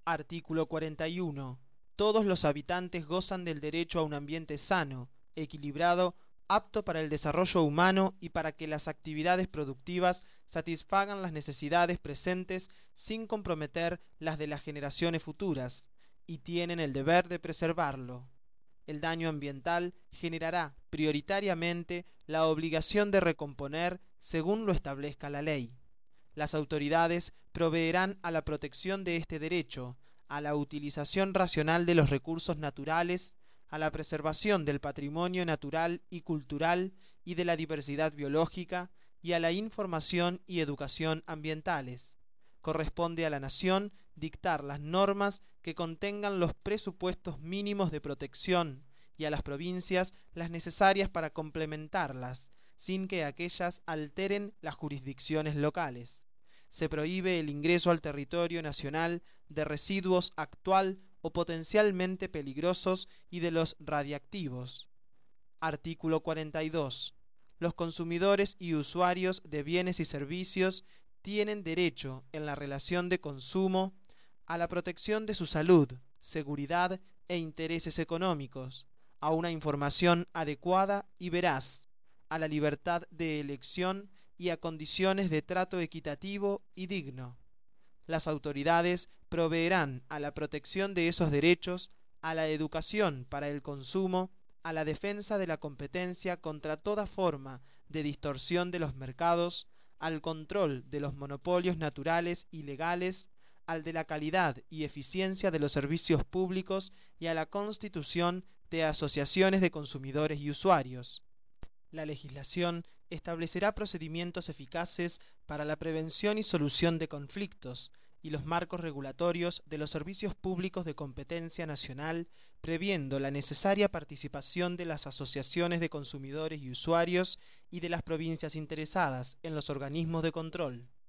Artículo 41. Todos los habitantes gozan del derecho a un ambiente sano, equilibrado, apto para el desarrollo humano y para que las actividades productivas satisfagan las necesidades presentes sin comprometer las de las generaciones futuras, y tienen el deber de preservarlo. El daño ambiental generará prioritariamente la obligación de recomponer según lo establezca la ley. Las autoridades proveerán a la protección de este derecho, a la utilización racional de los recursos naturales, a la preservación del patrimonio natural y cultural y de la diversidad biológica, y a la información y educación ambientales. Corresponde a la nación dictar las normas que contengan los presupuestos mínimos de protección y a las provincias las necesarias para complementarlas, sin que aquellas alteren las jurisdicciones locales. Se prohíbe el ingreso al territorio nacional de residuos actual o potencialmente peligrosos y de los radiactivos. Artículo 42. Los consumidores y usuarios de bienes y servicios tienen derecho, en la relación de consumo, a la protección de su salud, seguridad e intereses económicos, a una información adecuada y veraz, a la libertad de elección y a condiciones de trato equitativo y digno. Las autoridades proveerán a la protección de esos derechos, a la educación para el consumo, a la defensa de la competencia contra toda forma de distorsión de los mercados, al control de los monopolios naturales y legales, al de la calidad y eficiencia de los servicios públicos y a la constitución de asociaciones de consumidores y usuarios. La legislación establecerá procedimientos eficaces para la prevención y solución de conflictos y los marcos regulatorios de los servicios públicos de competencia nacional, previendo la necesaria participación de las asociaciones de consumidores y usuarios y de las provincias interesadas en los organismos de control.